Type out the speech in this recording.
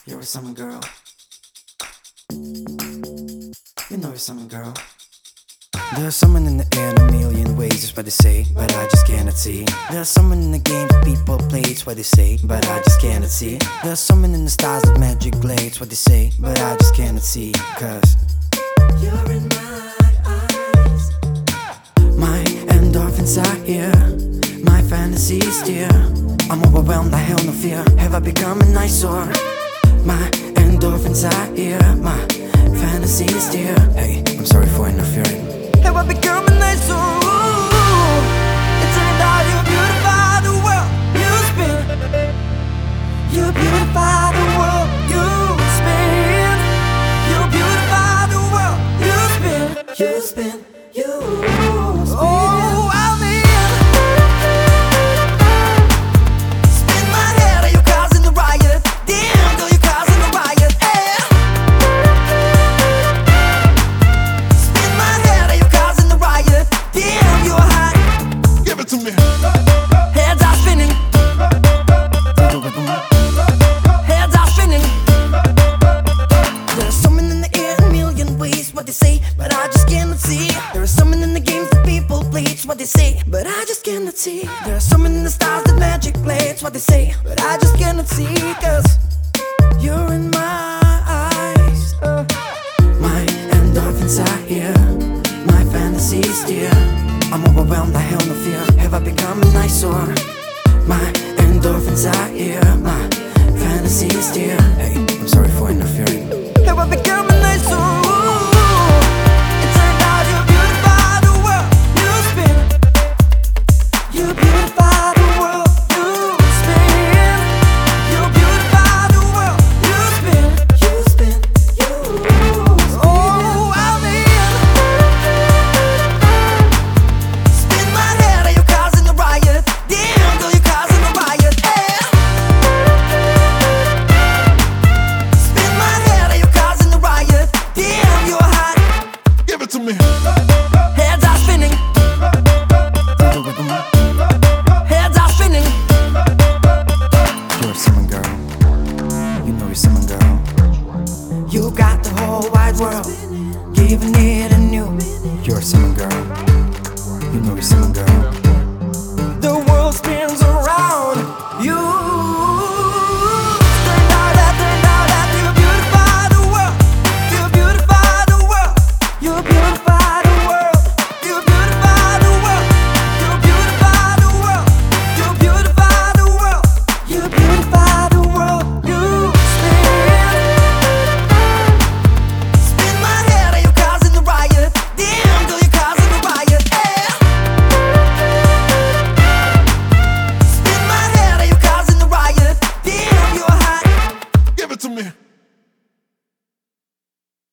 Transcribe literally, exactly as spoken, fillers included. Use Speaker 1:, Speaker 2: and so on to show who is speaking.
Speaker 1: You're a summer girl. You know you're summer girl. There's someone in the air in a million ways, is what they say, but I just cannot see. There's someone in the games people play, it's what they say, but I just cannot see. There's someone in the stars that magic blades, what they say, but I just cannot see. Cause you're in my eyes. My endorphins are here, my fantasies dear. I'm overwhelmed, I have no fear. Have I become an eyesore? My endorphins are here, my fantasies dear. Hey, I'm sorry for interfering. Have I become an eyesore? It turned out you beautify the world you spin. You beautify the world you spin. You beautify the world you spin. You spin, you spin. Oh, I'm in. Spin my head, are you causing a riot? Damn, girl, you're causing a riot. Yeah. Spin my head, are you causing a riot? Damn, you're hot.
Speaker 2: Give it to me.
Speaker 1: Heads are spinning. Heads are spinning. There's someone in the air in a million ways, what they say, but I just cannot see. There is someone in the games that people play, it's what they say, but I just cannot see. There's someone in the stars that magic play, it's what they say, but I just cannot see. Cause you're in my eyes. uh, My endorphins are here, my fantasies dear. I'm overwhelmed, I have no fear. Have I become an eyesore? My endorphins are here, my fantasies dear. Hey, I'm sorry for interfering. Have I become an eyesore? It turned out you beautify the world you spin. You beautify the world you spin. You beautify the world you spin. You spin, you spin. Oh, I'm in. Spin my head, are you causing a riot? Damn, girl, you're causing a riot. Yeah. Spin my head, are you causing a riot? Damn, you're hot.
Speaker 2: Give it to me.
Speaker 1: Heads are spinning. Heads are spinning. You're a summer girl. You know you're a summer girl. You got the whole wide world, giving it a new. You're a summer girl. You know you're a summer